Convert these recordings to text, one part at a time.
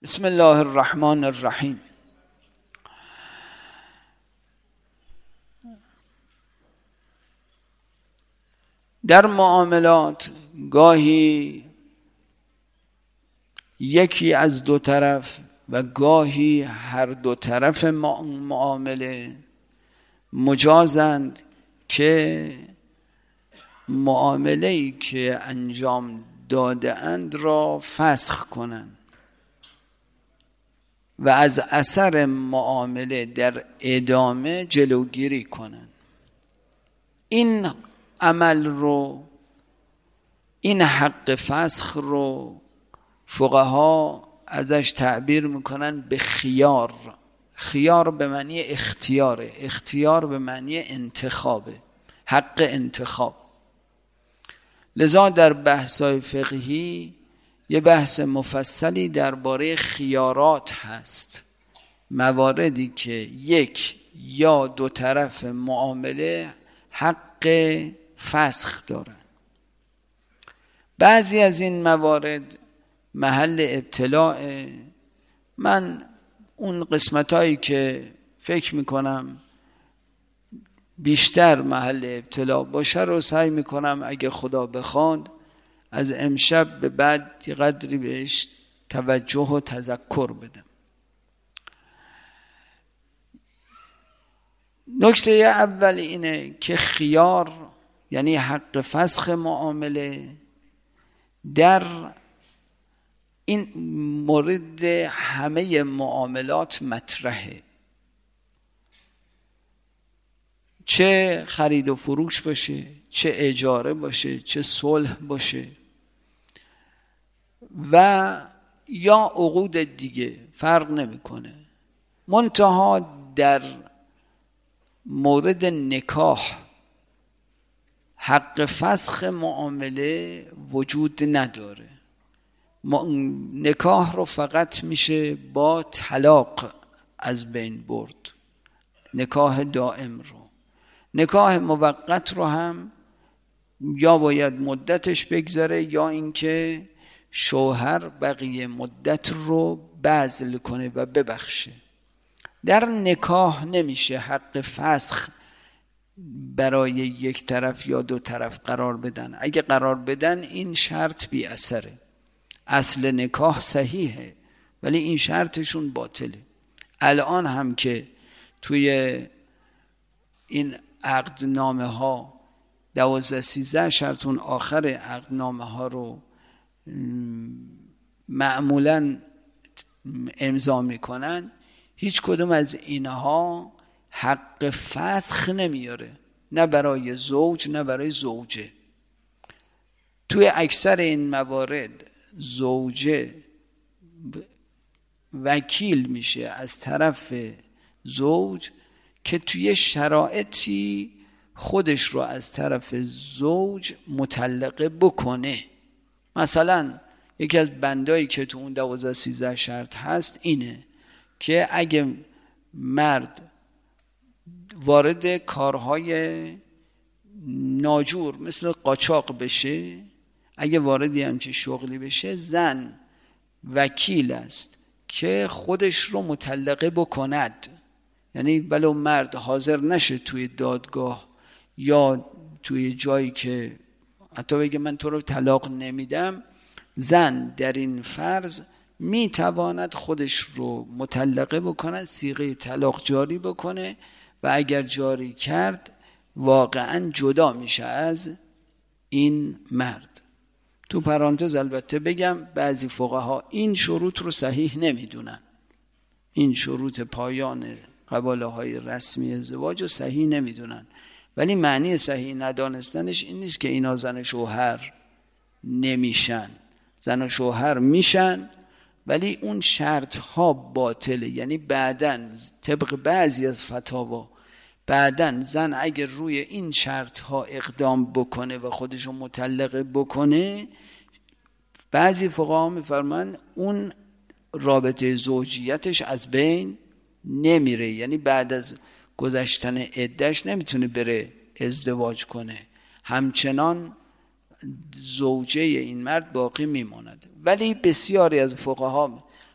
بسم الله الرحمن الرحیم. در معاملات گاهی یکی از دو طرف و گاهی هر دو طرف معامله مجازند که معامله‌ای که انجام داده اند را فسخ کنند و از اثر معامله در ادامه جلوگیری کنند. این عمل رو، این حق فسخ رو فقها ازش تعبیر میکنن به خیار. خیار به معنی اختیاره، اختیار به معنی انتخابه، حق انتخاب. لذا در بحث‌های فقهی یه بحث مفصلی درباره خیارات هست، مواردی که یک یا دو طرف معامله حق فسخ دارن. بعضی از این موارد محل ابتلاء. من اون قسمتایی که فکر میکنم بیشتر محل ابتلا باشه رو سعی میکنم اگه خدا بخواد از امشب به بعد یه قدری بهش توجه و تذکر بدم. نکته اول اینه که خیار یعنی حق فسخ معامله در این مورد همه معاملات مطرحه، چه خرید و فروش باشه، چه اجاره باشه، چه صلح باشه و یا عقود دیگه، فرق نمیکنه. منتها در مورد نکاح حق فسخ معامله وجود نداره. نکاح رو فقط میشه با طلاق از بین برد، نکاح دائم رو. نکاح موقت رو هم یا باید مدتش بگذره یا اینکه شوهر بقیه مدت رو بذل کنه و ببخشه. در نکاح نمیشه حق فسخ برای یک طرف یا دو طرف قرار بدن. اگه قرار بدن این شرط بی اثره. اصل نکاح صحیحه ولی این شرطشون باطله. الان هم که توی این عقدنامه ها 12-13 شرط اون آخر عقدنامه ها رو معمولا امضا میکنن، هیچ کدوم از اینها حق فسخ نمیاره، نه برای زوج نه برای زوجه. توی اکثر این موارد زوجه وکیل میشه از طرف زوج که توی شرایطی خودش رو از طرف زوج مطلقه بکنه. مثلا یکی از بندایی که تو اون 12-13 شرط هست اینه که اگه مرد وارد کارهای ناجور مثل قاچاق بشه، اگه واردی همچه شغلی بشه، زن وکیل است که خودش رو مطلقه بکند. یعنی ولو مرد حاضر نشه توی دادگاه یا توی جایی که حتی بگه من تو رو طلاق نمیدم، زن در این فرض میتواند خودش رو مطلقه بکند، صیغه طلاق جاری بکنه و اگر جاری کرد واقعا جدا میشه از این مرد. تو پرانتز البته بگم بعضی فقها این شروط رو صحیح نمیدونن، این شروط پایان قباله های رسمی ازدواج رو صحیح نمیدونن، ولی معنی صحیح ندانستنش این نیست که اینا زن و شوهر نمیشن. زن و شوهر میشن ولی اون شرط ها باطله. یعنی بعدن طبق بعضی از فتاوا بعدن زن اگر روی این شرط ها اقدام بکنه و خودشو مطلقه بکنه، بعضی فقها میفرمان اون رابطه زوجیتش از بین نمیره. یعنی بعد از گذشتن عده‌اش نمیتونه بره ازدواج کنه، همچنان زوجه این مرد باقی میماند. ولی بسیاری از فقها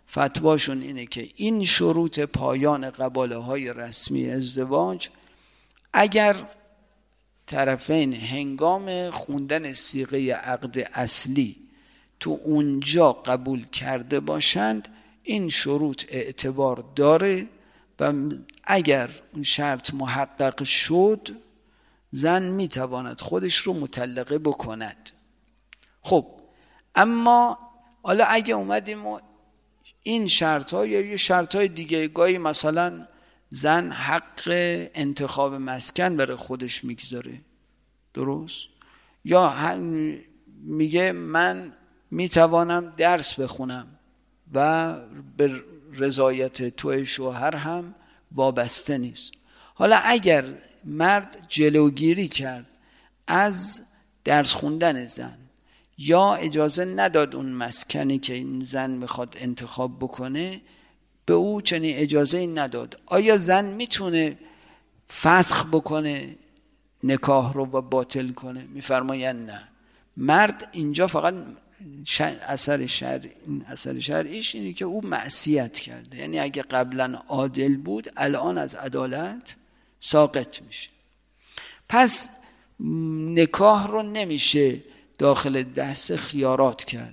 فتواشون اینه که این شروط پایان قباله‌های رسمی ازدواج اگر طرفین هنگام خوندن صیغه عقد اصلی تو اونجا قبول کرده باشند این شروط اعتبار داره و اگر اون شرط محقق شد زن میتواند خودش رو مطلقه بکند. خب اما حالا اگه اومدیم و این شرط ها یا یه شرط های دیگه، گاهی مثلا زن حق انتخاب مسکن برای خودش میگذاره، درست؟ یا میگه من میتوانم درس بخونم و به رضایت توی شوهر هم وابسته نیست. حالا اگر مرد جلوگیری کرد از درس خوندن زن یا اجازه نداد اون مسکنی که این زن میخواد انتخاب بکنه به او چنین اجازه نداد، آیا زن میتونه فسخ بکنه نکاح رو و باطل کنه؟ میفرمایند نه. مرد اینجا فقط اثر شرعیش اینه که او معصیت کرده، یعنی اگه قبلا عادل بود الان از عدالت ساقط میشه. پس نکاح رو نمیشه داخل بحث خیارات کرد.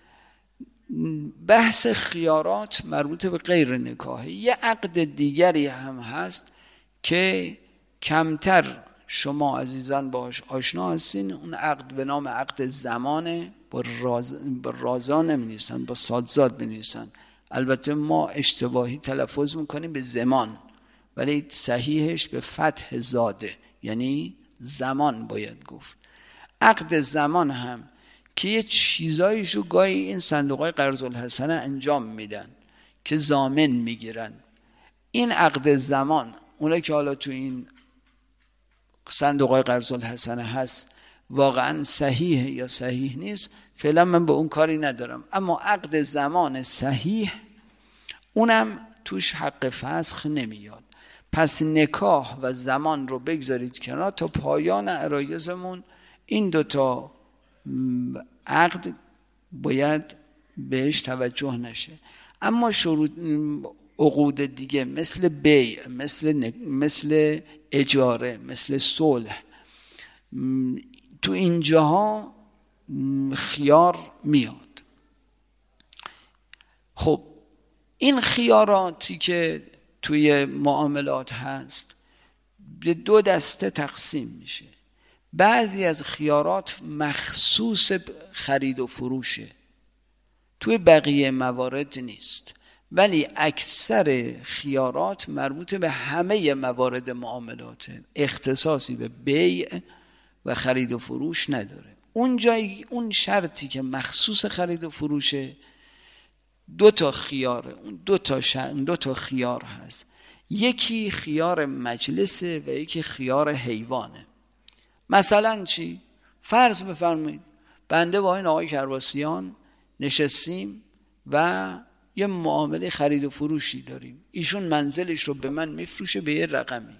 بحث خیارات مربوط به غیر نکاحه. یه عقد دیگری هم هست که کمتر شما عزیزان باش آشنا هستین، اون عقد به نام عقد زمانه، با رازا نمی‌نویسن، با صادزاد بنویسن. البته ما اشتباهی تلفظ میکنیم به زمان، ولی صحیحش به فتح زاده، یعنی زمان باید گفت. عقد زمان هم که یه چیزایشو گاهی این صندوقهای قرض الحسنه انجام میدن که ضامن میگیرن. این عقد زمان اونایی که حالا تو این صندوقهای قرض الحسنه هست واقعا صحیح یا صحیح نیست، فعلا من به اون کاری ندارم. اما عقد زمان صحیح اونم توش حق فسخ نمیاد. پس نکاح و زمان رو بگذارید کنار تا پایان عرایزمون. این دوتا عقد باید بهش توجه نشه. اما شروط عقود دیگه مثل بیع، مثل اجاره، مثل صلح، تو اینجاها خیار میاد. خب این خیاراتی که توی معاملات هست به دو دسته تقسیم میشه. بعضی از خیارات مخصوص خرید و فروشه، توی بقیه موارد نیست، ولی اکثر خیارات مربوط به همه موارد معاملاته، اختصاصی به بیع و خرید و فروش نداره. اون شرطی که مخصوص خرید و فروشه دو تا خیاره، اون دو تا خیار هست. یکی خیار مجلسه و یکی خیار حیوانه. مثلا چی؟ فرض بفرمایید بنده با این آقای کرباسیان نشستیم و یه معامله خرید و فروشی داریم. ایشون منزلش رو به من میفروشه به یه رقمی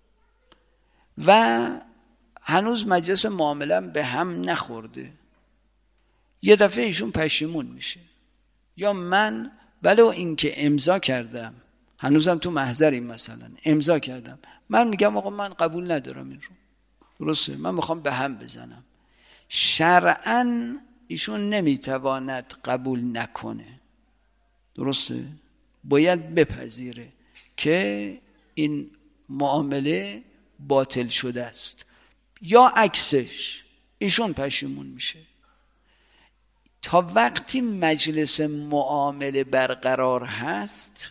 و هنوز مجلس معامله به هم نخورده. یه دفعه ایشون پشیمون میشه، یا من ولو این که امضا کردم، هنوزم تو محضریم، مثلا امضا کردم، من میگم آقا من قبول ندارم این رو، درسته، من میخوام به هم بزنم. شرعاً ایشون نمیتواند قبول نکنه، درسته، باید بپذیره که این معامله باطل شده است، یا عکسش ایشون پشیمون میشه. تا وقتی مجلس معامله برقرار هست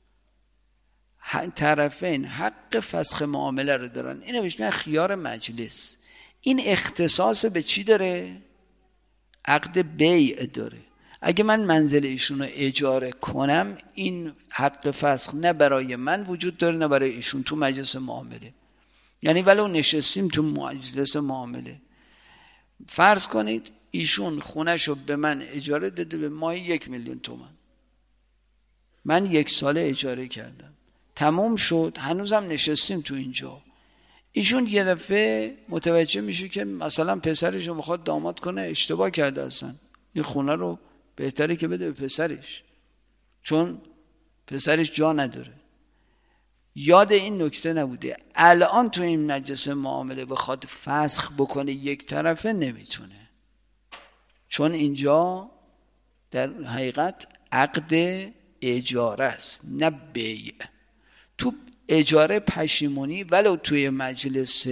طرفین حق فسخ معامله رو دارن. اینو بهش میگن خیار مجلس. این اختصاص به چی داره؟ عقد بیع داره. اگه من منزل ایشون رو اجاره کنم این حق فسخ نه برای من وجود داره نه برای ایشون تو مجلس معامله. یعنی ولو نشستیم تو مجلس معامله، فرض کنید ایشون خونه‌شو به من اجاره داده به ماهی 1,000,000 تومان، من 1 ساله اجاره کردم، تمام شد، هنوزم نشستیم تو اینجا. ایشون یه دفعه متوجه میشه که مثلا پسرش رو میخواد داماد کنه، اشتباه کرده، اصلا این خونه رو بهتره که بده به پسرش. چون پسرش جا نداره. یاد این نکته نبوده. الان تو این مجلس معامله بخواد فسخ بکنه یک طرفه نمیتونه، چون اینجا در حقیقت عقد اجاره است نه بیع. تو اجاره پشیمونی ولو توی مجلس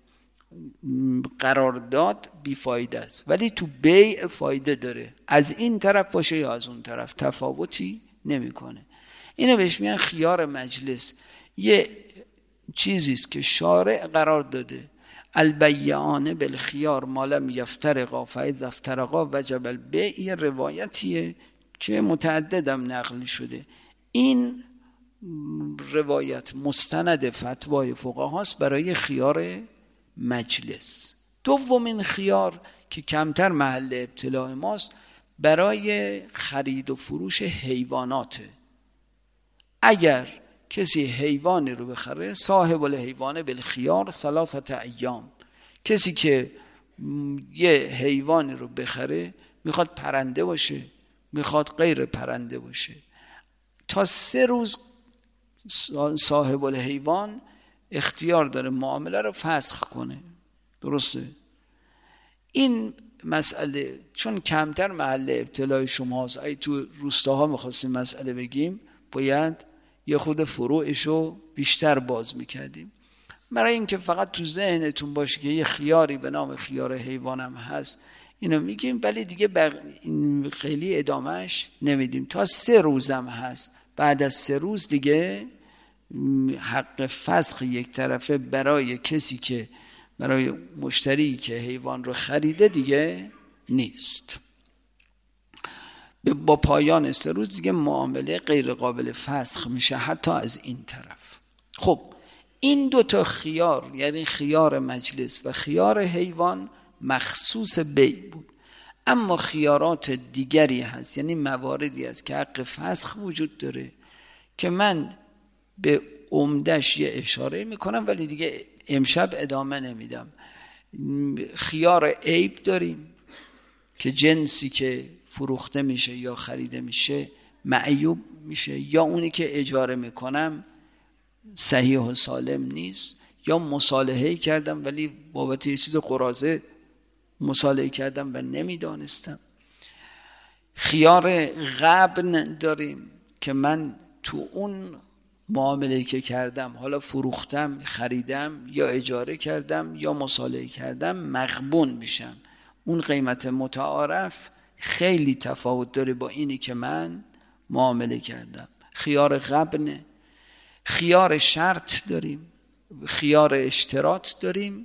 قرارداد بیفایده است، ولی تو بیع فایده داره، از این طرف باشه یا از اون طرف تفاوتی نمیکنه. اینو بهش میگن خیار مجلس. یه چیزی است که شارع قرار داده، البیعان بالخیار ما لم یفترقا فاذا افترقا وجب البیع. یه روایتیه که متعددم نقل شده. این روایت مستند فتوای فقهاست برای خیار مجلس. دومین خیار که کمتر محل ابتلاع ماست، برای خرید و فروش حیواناته. اگر کسی حیوانی رو بخره، صاحب الحیوان بالخیار 3 ایام. کسی که یه حیوانی رو بخره، میخواد پرنده باشه، میخواد غیر پرنده باشه، تا 3 روز صاحب الحیوان اختیار داره معامله رو فسخ کنه. درسته؟ این مسئله چون کمتر محل ابتلاع شماست، ای تو روستاها میخواستیم مسئله بگیم باید یه خود فروعشو بیشتر باز میکردیم. برای اینکه فقط تو ذهنتون باشه که یه خیاری به نام خیار حیوانم هست اینو میگیم، ولی دیگه خیلی ادامهش نمیدیم. تا 3 روزم هست، بعد از 3 روز دیگه حق فسخ یک طرفه برای کسی که برای مشتری که حیوان رو خریده دیگه نیست. با پایان 3 روز دیگه معامله غیر قابل فسخ میشه حتی از این طرف. خب این 2 خیار، یعنی خیار مجلس و خیار حیوان، مخصوص بیع بود. اما خیارات دیگری هست، یعنی مواردی هست که حق فسخ وجود داره که من به عمدش یه اشاره میکنم ولی دیگه امشب ادامه نمیدم. خیار عیب داریم که جنسی که فروخته میشه یا خریده میشه معیوب میشه، یا اونی که اجاره میکنم صحیح و سالم نیست، یا مصالحه کردم ولی بابت یه چیز قراضه مصالحه کردم و نمیدانستم. خیار غبن داریم که من تو اون معامله که کردم، حالا فروختم، خریدم یا اجاره کردم یا مصالحه کردم، مغبون میشم. اون قیمت متعارف خیلی تفاوت داره با اینی که من معامله کردم. خیار غبنه. خیار شرط داریم، خیار اشتراط داریم،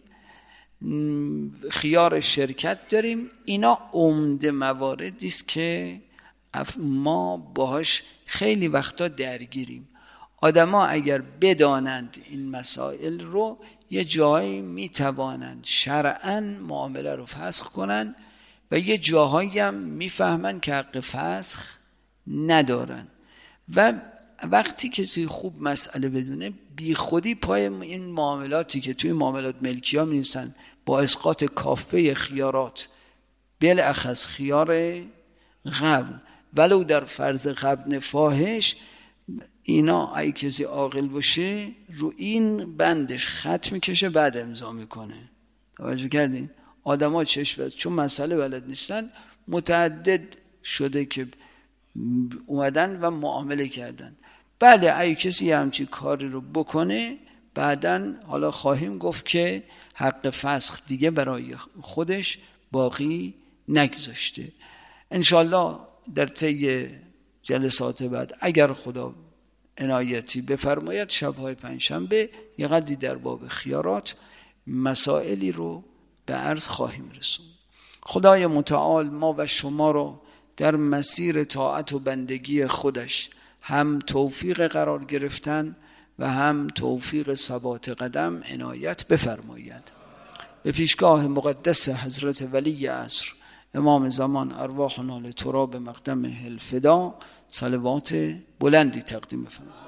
خیار شرکت داریم. اینا عمده مواردی است که ما باهاش خیلی وقتا درگیریم. آدما اگر بدانند این مسائل رو، یه جایی میتوانند شرعاً معامله رو فسخ کنند و یه جاهایی هم میفهمن که حق فسخ ندارن. و وقتی کسی خوب مسئله بدونه، بی خودی پای این معاملاتی که توی معاملات ملکی ها می‌نویسن با اسقاط کافه خیارات، بالاخص خیار غبن، ولو در فرض غبن فاحش، اینا ای کسی عاقل باشه رو این بندش خط میکشه بعد امضا میکنه. توجه کردین؟ آدما چون مسئله بلد نیستن، متعدد شده که اومدن و معامله کردن. بله ای کسی همچی کاری رو بکنه، بعدن حالا خواهیم گفت که حق فسخ دیگه برای خودش باقی نگذاشته. انشالله در طی جلسات بعد اگر خدا عنایتی بفرماید، شب‌های پنجشنبه یه قدری در باب خیارات مسائلی رو به عرض خواهیم رسوند. خدای متعال ما و شما رو در مسیر طاعت و بندگی خودش هم توفیق قرار گرفتن و هم توفیق ثبات قدم عنایت بفرماید. به پیشگاه مقدس حضرت ولی عصر امام زمان ارواحنا لتراب مقدم الفدا صلوات بلندی تقدیم فرمایید.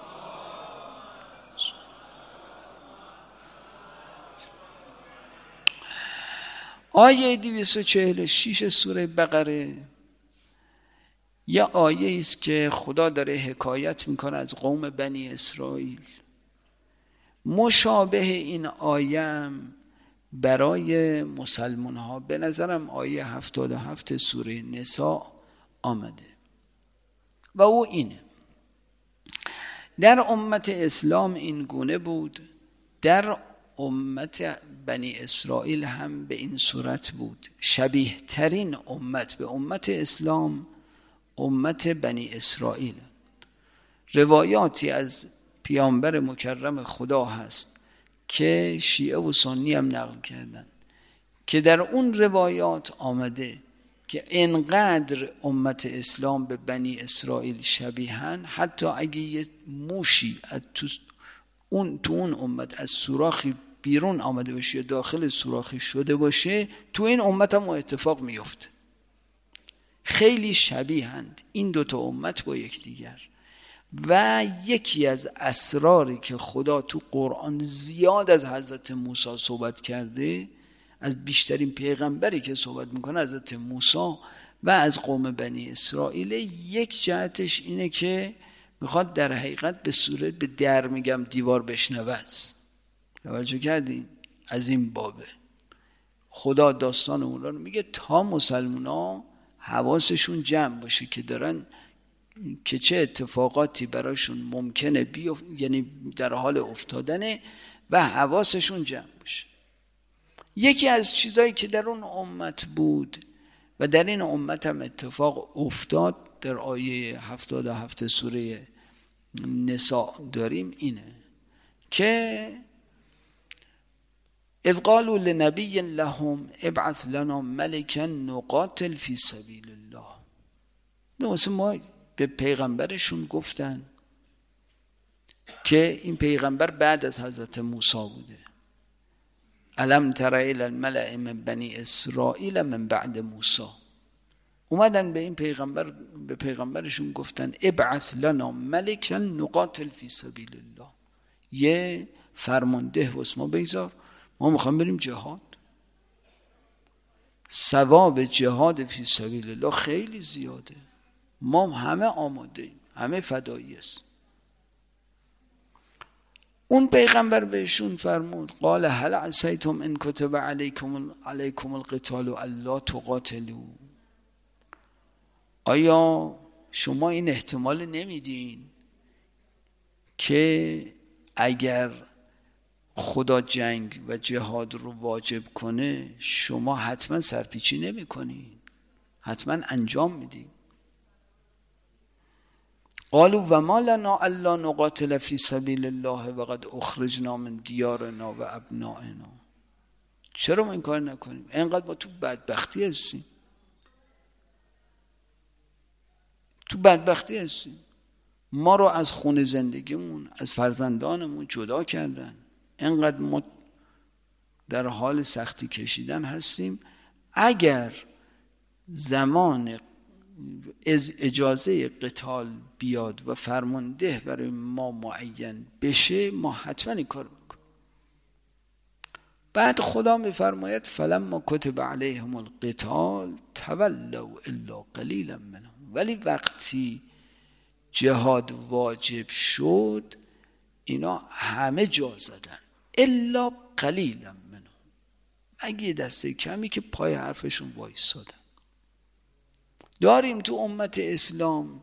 آیه 246 سوره بقره یه آیه است که خدا داره حکایت میکنه از قوم بنی اسرائیل. مشابه این آیه برای مسلمان ها به نظرم آیه 77 سوره نساء آمده و او اینه: در امت اسلام این گونه بود، در امت بنی اسرائیل هم به این صورت بود. شبیه ترین امت به امت اسلام امت بنی اسرائیل. روایاتی از پیامبر مکرم خدا هست که شیعه و سنی هم نقل کردن که در اون روایات آمده که انقدر امت اسلام به بنی اسرائیل شبیهن، حتی اگه یه موشی تو اون امت از سوراخی بیرون آمده باشه یا داخل سوراخی شده باشه، تو این امت هم اتفاق میفته. خیلی شبیهند این دوتا امت با یکدیگر. و یکی از اسراری که خدا تو قرآن زیاد از حضرت موسی صحبت کرده، از بیشترین پیغمبری که صحبت میکنه حضرت موسی و از قوم بنی اسرائیل، یک جهتش اینه که میخواد در حقیقت به صورت به در میگم دیوار بشنوز. توجه کردین؟ از این بابه خدا داستان اون رو میگه تا مسلمان ها حواسشون جمع باشه که دارن که چه اتفاقاتی براشون ممکنه یعنی در حال افتادنه و حواسشون جمع باشه. یکی از چیزایی که در اون امت بود و در این امت هم اتفاق افتاد در آیه 77 سوره نساء داریم اینه که اذ قالوا لنبی لهم ابعث لنا ملکا نقاتل فی سبیل الله. نه ما به پیغمبرشون گفتن که این پیغمبر بعد از حضرت موسی بوده. الم تر الی الملأ من بنی اسرائیل من بعد موسی. اومدن به این به پیغمبرشون گفتن ابعث لنا ملکا نقاتل فی سبیل الله. یه فرمانده واسه ما بگذار، ما میخوایم بریم جهاد. ثواب جهاد فی سبیل الله خیلی زیاده، ما همه آماده ایم، همه فدایی است. اون پیغمبر بهشون فرمود قال هل عسیتم ان کتب علیکم القتال الا تقاتلوا. آیا شما این احتمال نمیدین که اگر خدا جنگ و جهاد رو واجب کنه شما حتما سرپیچی نمی کنین، حتما انجام میدین؟ قالوا و ما لنا الا نقاتل فی سبیل الله وقد اخرجنا من دیارنا و ابنائنا. چرا ما این کار نکنیم؟ اینقدر ما تو بدبختی هستیم، ما رو از خونه زندگیمون، از فرزندانمون جدا کردن، اینقدر ما در حال سختی کشیدن هستیم. اگر زمان اجازه قتال بیاد و فرمانده برای ما معین بشه ما حتما این کار بکنیم. بعد خدا میفرماید فلما کتب علیهم القتال تولوا الا قلیلا منهم. ولی وقتی جهاد واجب شد اینا همه جا زدن الا قلیلا منهم، اگه دسته کمی که پای حرفشون وایسادن. داریم تو امت اسلام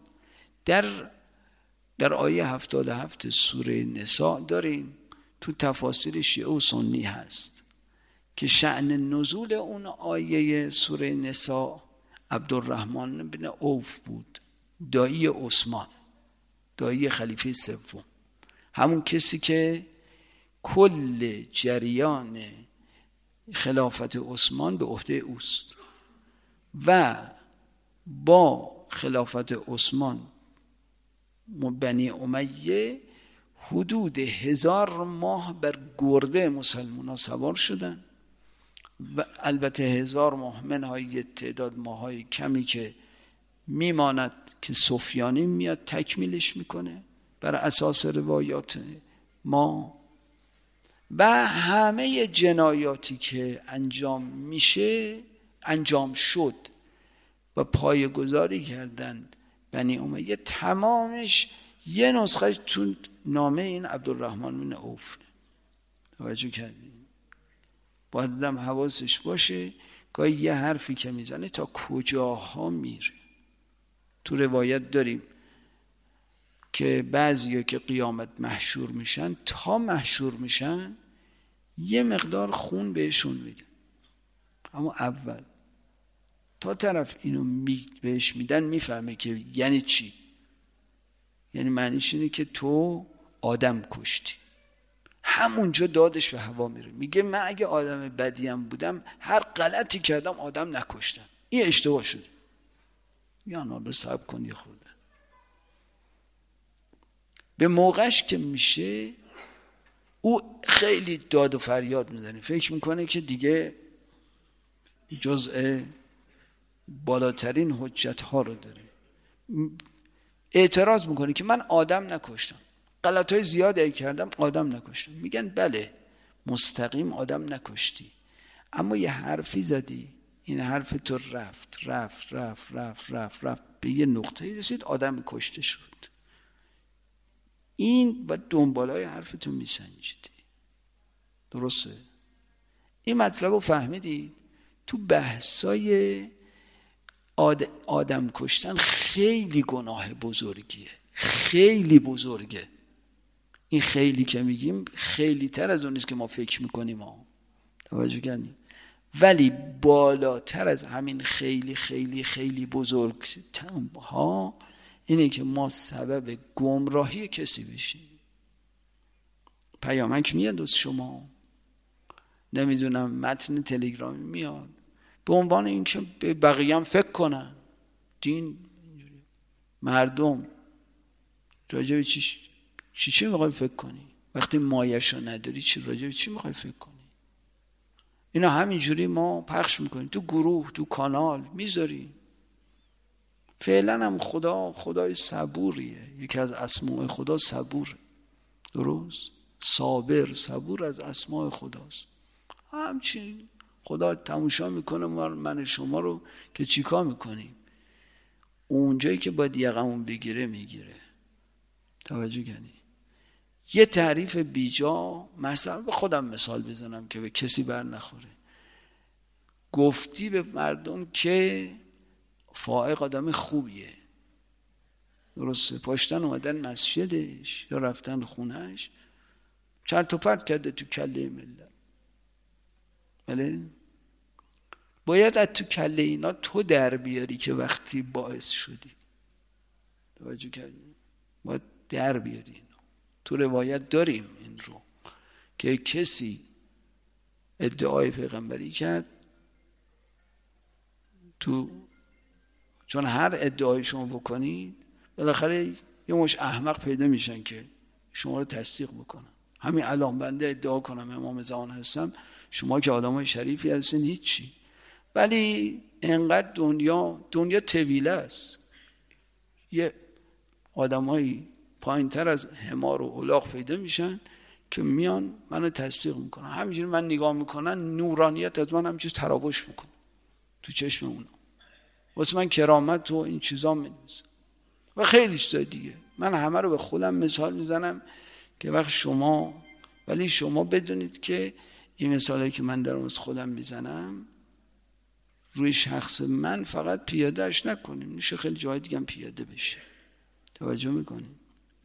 در آیه 77 سوره نساء داریم، تو تفاسیر شیعه و سنی هست که شأن نزول اون آیه سوره نساء عبدالرحمن بن عوف بود، دایی عثمان، دایی خلیفه سوم، همون کسی که کل جریان خلافت عثمان به عهده اوست و با خلافت عثمان بنی امیه حدود 1000 ماه بر گرده مسلمان ها سوار شدن و البته 1000 ماه منهای تعداد ماهای کمی که میماند که سفیانی میاد تکمیلش میکنه بر اساس روایات ما. و همه جنایاتی که انجام شد و پایه‌گذاری کردند بنی امیه تمامش یه نسخه تو نامه این عبدالرحمن بن عوف. توجه کردین؟ باید آدم حواسش باشه گاهی یه حرفی که میزنه تا کجاها میره. تو روایت داریم که بعضیا که قیامت محشور میشن، تا محشور میشن یه مقدار خون بهشون میده، اما اول تا طرف اینو بهش میدن میفهمه که یعنی چی. یعنی معنیش اینه که تو آدم کشتی. همونجا دادش به هوا میره، میگه من اگه آدم بدیم بودم هر غلطی کردم آدم نکشتم، این اشتباه شده. یا نالا صبر کن یه خورده. به موقعش که میشه او خیلی داد و فریاد میزنه، فکر میکنه که دیگه جزء بالاترین حجت ها رو داره. اعتراض میکنه که من آدم نکشتم، غلطای زیادی کردم، آدم نکشتم. میگن بله مستقیم آدم نکشتی، اما یه حرفی زدی، این حرف تو رفت رفت رفت رفت رفت رفت به یه نقطه رسید آدم کشته شد. این با دنبالای حرفتو میسنجیدی. درسته؟ این مطلب رو فهمیدی؟ تو بحثای آدم کشتن خیلی گناه بزرگیه، خیلی بزرگه. این خیلی که میگیم خیلی تر از اون نیست که ما فکر میکنیم ها. توجه کنیم. ولی بالاتر از همین خیلی خیلی خیلی بزرگ ها اینه که ما سبب گمراهی کسی بشیم. پیامک میاد از شما، نمیدونم متن تلگرامی میاد، به عنوان اینکه به بقیه هم فکر کنن. دین مردم راجع به چی میخوای فکر کنی؟ وقتی مایه‌شو نداری راجع به چی میخوای فکر کنی؟ اینا همینجوری ما پخش میکنیم تو گروه، تو کانال میذاریم. فعلا هم خدای صبوریه، یکی از اسماء خدا صبوره. درست؟ صابر، صبور از اسماء خداست. همچین خدا تماشا میکنه من شما رو که چیکار میکنیم. اونجایی که باید یقمون بگیره میگیره. توجه کنی. یه تعریف بیجا، مثلا به خودم مثال بزنم که به کسی بر نخوره، گفتی به مردم که فائق آدم خوبیه، درسته، پاشتن اومدن مسجدش یا رفتن خونهش چرت و پرت کرده تو کله ملت. بله؟ باید از تو کله اینا تو در بیاری که وقتی باعث شدی. توجه کردی؟ باید در بیاری اینا. تو روایت داریم این رو که کسی ادعای پیغمبری کرد، چون هر ادعای شما بکنید بالاخره یه مش احمق پیدا میشن که شما رو تصدیق بکنن. همین الان بنده ادعا کنم امام زمان هستم، شما که آدمای شریفی هستین هیچی، ولی انقدر دنیا طویله است، یه آدمایی پایین تر از حمار و الاغ پیدا میشن که میان منو تصدیق میکنن. همینجوری من نگاه میکنن نورانیت از من همینجوری تراوش میکنه تو چشم اونا، واسه من کرامت و این چیزا می‌نویسن و خیلی چیزا دیگه. من همه رو به خودم مثال میزنم که وقت ولی شما بدونید که این مثالی که من دارم از خودم میزنم روی شخص من فقط پیادهش نکنیم، میشه خیلی جای دیگه هم پیاده بشه. توجه میکنیم؟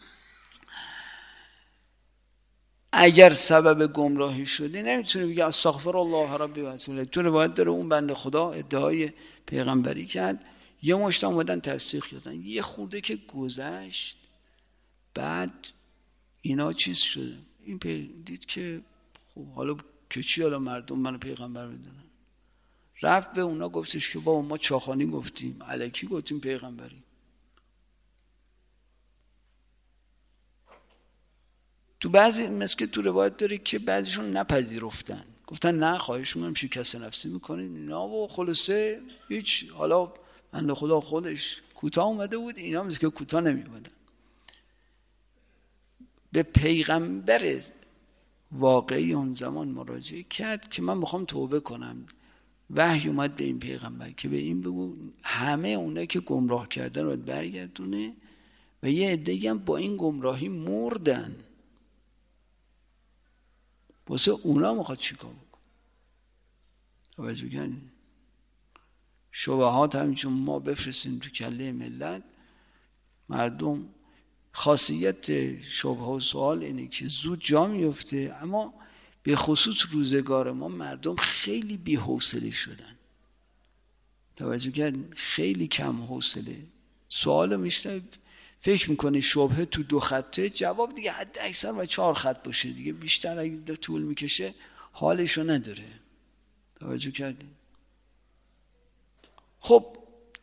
اگر سبب گمراهی شدی نمیتونی بگی استغفر الله ربی و اتوب الیه. تو روایت داره اون بنده خدا ادعای پیغمبری کرد، یه مشتم اومدن تصدیق کردن، یه خورده که گذشت بعد اینا چیز شده، این دید که خب حالا که چی، حالا مردم منو پیغمبر بدونن، رفت به اونا گفتش که بابا ما چاخانی گفتیم، الکی گفتیم پیغمبری. تو بعضی مثل که تو روایت داره که بعضیشون نپذیرفتن، گفتن نه خواهش می‌کنم شکست نفسی میکنین اینا و خلاصه هیچ. حالا بنده خدا خودش کوتاه اومده بود، اینا مثل که کوتاه نمی‌اومدن. به پیغمبر واقعی اون زمان مراجعه کرد که من میخوام توبه کنم، وحی اومد به این پیغمبر که به این بگو همه اونایی که گمراه کردن رو برگردونه و یه عده‌ای هم با این گمراهی مردن، واسه اونا میخواد چیکار بکن. توجه کردین؟ شبهات همینچون ما بفرستیم تو کله ملت، مردم خاصیت شبهه و سوال اینه که زود جا میفته، اما به خصوص روزگار ما مردم خیلی بی حوصله شدن. توجه کردین؟ خیلی کم حوصله. سوال میشته فکر میکنه شبهه تو 2 خطه، جواب دیگه حد اکثر و 4 خط باشه دیگه، بیشتر اگه طول میکشه حالشو نداره. توجه کردین؟ خب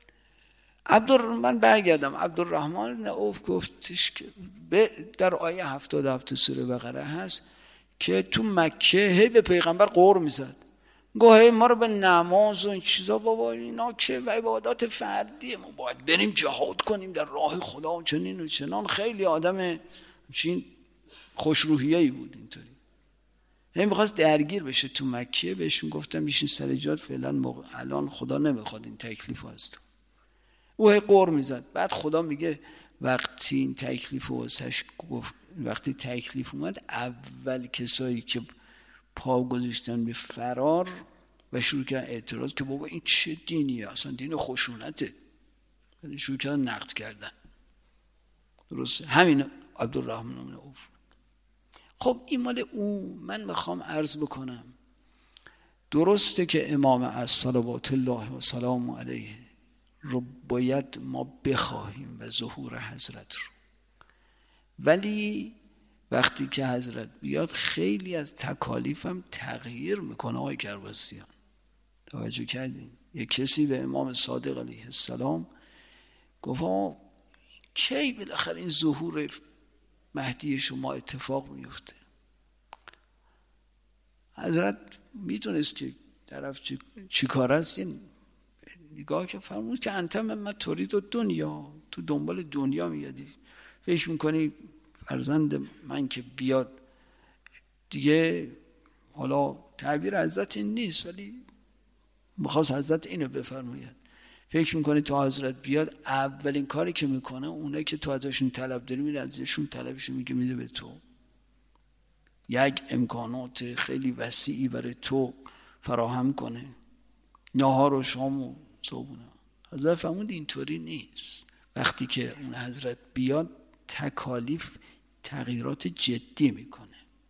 من برگردم. عبدالرحمن بن عوف گفتش که در آیه 77 سوره بقره هست که تو مکه هی به پیغمبر قور میزد، گوه ما رو به نماز و این چیزا، بابا اینا که عبادات فردیه، ما باید بریم جهاد کنیم در راه خدا و چنین و چنان. خیلی آدم چین خوشروحیه‌ای بود اینطوری. هی می‌خواست درگیر بشه تو مکه، بهشون گفتم میشین سر جات فعلا، الان خدا نمیخواد این تکلیفو از تو. او هی قور میزد. بعد خدا میگه وقتی این تکلیف واسش گفت، وقتی تکلیف اومد، اول کسایی که پا گذاشتن به فرار و شروع کردن اعتراض که بابا این چه دینیه، اصلا دین خشونته، شروع کردن نقد کردن. درست همین عبدالرحمن بن عوف. خب این مال او. من میخوام عرض بکنم درسته که امام از صلوات الله و سلام علیه رو باید ما بخواهیم و ظهور حضرت رو، ولی وقتی که حضرت بیاد خیلی از تکالیف هم تغییر میکنه. آقای کرباسیان توجه کردین؟ یک کسی به امام صادق علیه السلام گفت کی بالاخره این ظهور مهدی شما اتفاق میفته؟ حضرت میدونست که طرف چی کار است، یه نگاه که فرمود که انت من ترید و دنیا، تو دنبال دنیا میادی، فکر میکنی فرزند من که بیاد دیگه، حالا تعبیر حضرت این نیست ولی میخواست حضرت اینو بفرماید، فکر میکنی تا حضرت بیاد اولین کاری که میکنه اونایی که تو ازشون طلب داری میره ازشون طلبش میگه میده به تو، یک امکانات خیلی وسیعی برای تو فراهم کنه، نهار و شام و صبحونه. حضرت فرمود اینطوری نیست. وقتی که اون حضرت بیاد تکالیف تغییرات جدی میکنه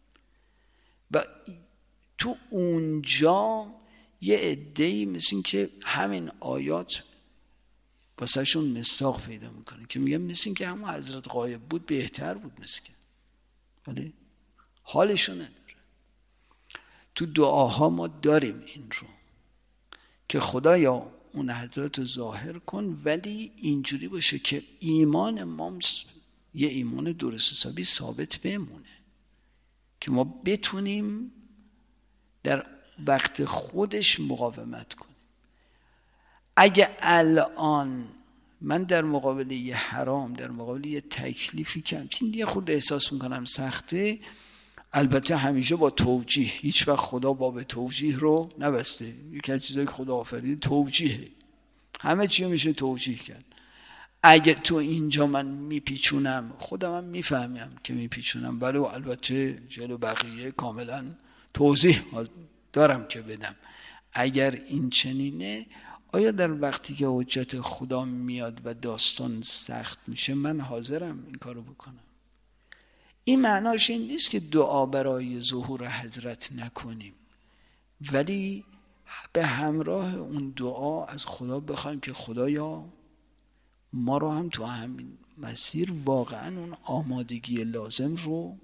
و تو اونجا یه عده‌ای مثل این که همین آیات واسه شون مصداق پیدا میکنه که میگم مثل این که همون حضرت غایب بود بهتر بود، مثل که ولی حالشو نداره. تو دعاها ما داریم این رو که خدایا اون حضرت رو ظاهر کن، ولی اینجوری باشه که ایمان ما یه ایمان درست حسابی ثابت بمونه که ما بتونیم در وقت خودش مقاومت کنیم. اگه الان من در مقابل یه حرام، در مقابل یه تکلیفی که همچین یه خود احساس میکنم سخته، البته همیشه با توجیه، هیچ وقت خدا باب توجیه رو نبسته. یکی از چیزایی که خدا آفرید توجیهه، همه چی میشه توجیه کرد. اگه تو اینجا من میپیچونم، خودم هم میفهمم که میپیچونم، ولی البته جلو بقیه کاملا توضیح دارم که بدم. اگر این چنینه، آیا در وقتی که حجت خدا میاد و داستان سخت میشه من حاضرم این کارو بکنم؟ این معناش این نیست که دعا برای ظهور حضرت نکنیم، ولی به همراه اون دعا از خدا بخوایم که خدایا ما رو هم تو همین مسیر واقعا اون آمادگی لازم رو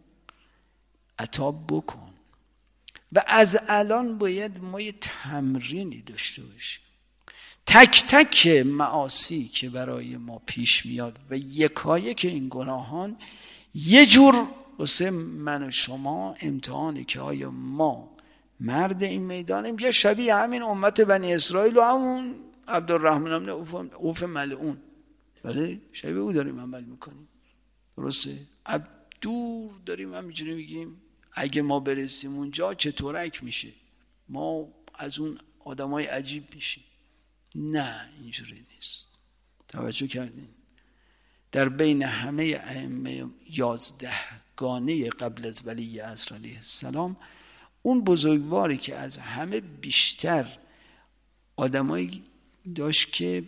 عطا بکن. و از الان باید ما یه تمرینی داشته باشیم. تک تک معاصی که برای ما پیش میاد و یکایک این گناهان یه جور واسه من و شما امتحانی که آیا ما مرد این میدانیم یا شبیه همین امت بنی اسرائیل و همون عبدالرحمن بن عوف ملعون، بله شبیه او داریم عمل میکنیم. درسته؟ دور داریم همینجوری میگیم اگه ما برسیم اونجا چطورک میشه. ما از اون آدمای عجیب میشیم. نه اینجوری نیست. توجه کردین؟ در بین همه ائمه 11 گانه قبل از ولی عصر علیه السلام، اون بزرگواری که از همه بیشتر آدمایی داشت که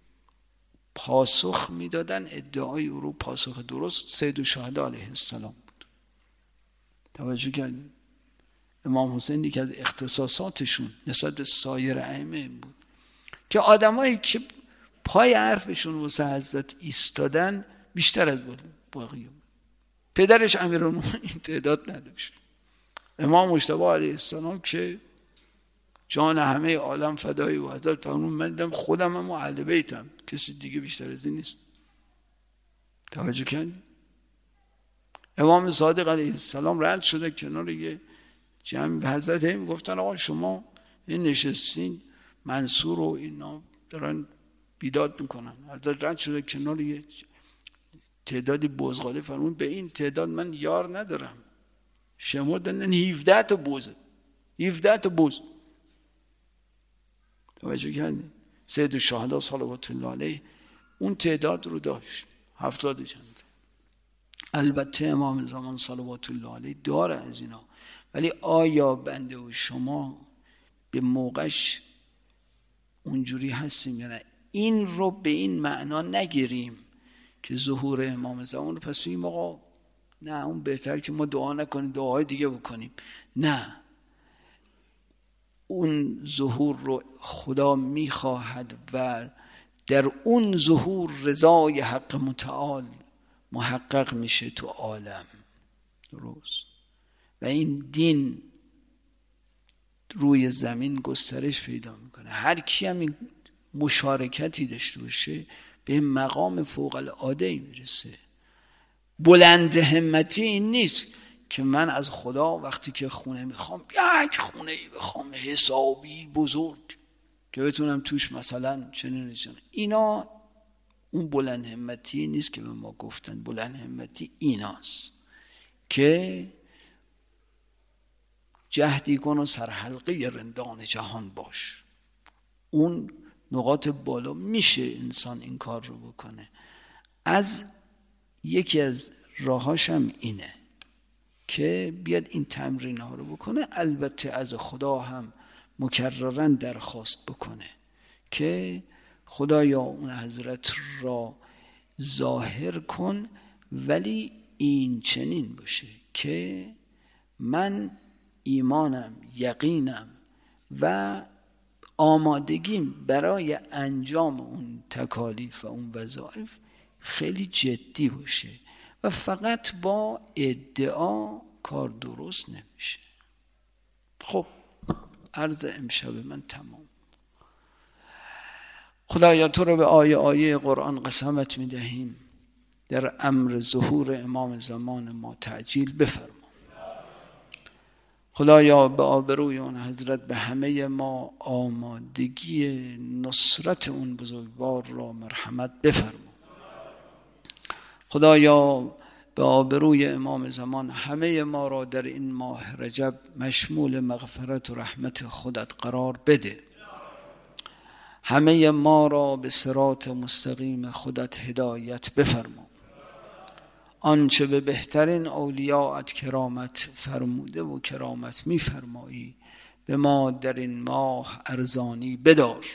پاسخ میدادن ادعای او رو پاسخ درست، سید الشهدا علیه السلام بود. توجه کردین؟ امام حسین که از اختصاصاتشون نسبت به سایر ائمه بود که آدمایی که پای حرفشون واسه حضرت ایستادن بیشتر از باقی بود. پدرش امیرالمومنین این تعداد نداشت. امام مجتبی علیه السلام که جان همه عالم فدای او، حضرت فرمود من دیدم خودم هم و اهل بیتم، کسی دیگه بیشتر از این نیست. توجه کردید؟ امام صادق علیه السلام رد شده کنار یه جمع، حضرت هم گفتن آقا شما این نشستین، منصور و اینا دارن بیداد میکنن. حضرت رد شده کنار یه تعدادی بزغاله، فرمود به این تعداد من یار ندارم. شمردن 17 تا بوزه، 17 تا بوز. توجه کردید؟ سید الشهدا صلوات الله علیه اون تعداد رو داشت، 70 چند. البته امام زمان صلوات الله علیه داره از اینا، ولی آیا بنده و شما به موقعش اونجوری هستیم یا نه؟ این رو به این معنا نگیریم که ظهور امام زمان رو پس بگیم آقا نه اون بهتر که ما دعا نکنیم، دعاهای دیگه بکنیم. نه، اون ظهور رو خدا میخواهد و در اون ظهور رضای حق متعال محقق میشه تو عالم. درست؟ و این دین روی زمین گسترش پیدا میکنه. هر کی هم این مشارکتی داشته باشه به مقام فوق العاده میرسه. بلند همتی این نیست که من از خدا وقتی که خونه میخوام یک خونه ای بخوام حسابی بزرگ که بتونم توش مثلا چنین. اینا اون بلند همتی نیست که به ما گفتن. بلند همتی ایناست که جهدی کن و سرحلقه رندان جهان باش. اون نقاط بالا میشه انسان این کار رو بکنه. از یکی از راهاش هم اینه که بیاد این تمرین ها رو بکنه. البته از خدا هم مکررا درخواست بکنه که خدایا اون حضرت را ظاهر کن، ولی این چنین باشه که من ایمانم، یقینم و آمادگیم برای انجام اون تکالیف و اون وظایف خیلی جدی باشه و فقط با ادعا کار درست نمیشه. خب عرض امشب من تمام. خدایا تو رو به آیه قرآن قسمت میدهیم در امر ظهور امام زمان ما تعجیل بفرما. خدایا به آبروی اون حضرت به همه ما آمادگی نصرت اون بزرگوار را مرحمت بفرما. خدایا به آبروی امام زمان همه ما را در این ماه رجب مشمول مغفرت و رحمت خودت قرار بده. همه ما را به صراط مستقیم خودت هدایت بفرما. آنچه به بهترین اولیاءت کرامت فرموده و کرامت می‌فرمایی به ما در این ماه ارزانی بدار.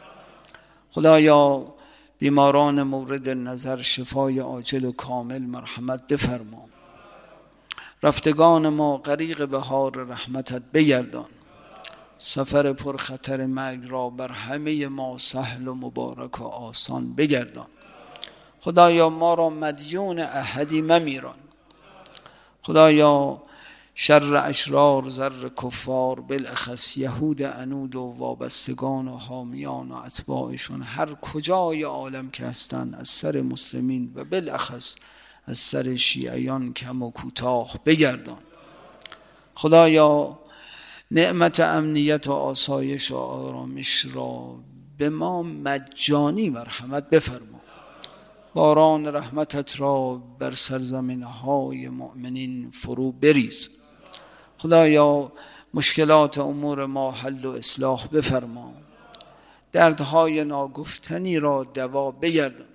خدایا بیماران مورد نظر شفای عاجل و کامل مرحمت بفرما. رفتگان ما غریق بهار رحمتت بگردان. سفر پرخطر مرگ را بر همه ما سهل و مبارک و آسان بگردان. خدایا ما را مدیون احدی ممیران. خدایا شر اشرار زر کفار بالاخص یهود عنود و وابستگان و حامیان و اتباعشون هر کجای عالم که هستن از سر مسلمین و بالاخص از سر شیعیان کم و کوتاه بگردان. خدایا نعمت امنیت و آسایش و آرامش را به ما مجانی مرحمت بفرما. باران رحمتت را بر سرزمین های مؤمنین فرو بریز. خدایا مشکلات امور ما حل و اصلاح بفرما، دردهای ناگفتنی را دوا بگردان.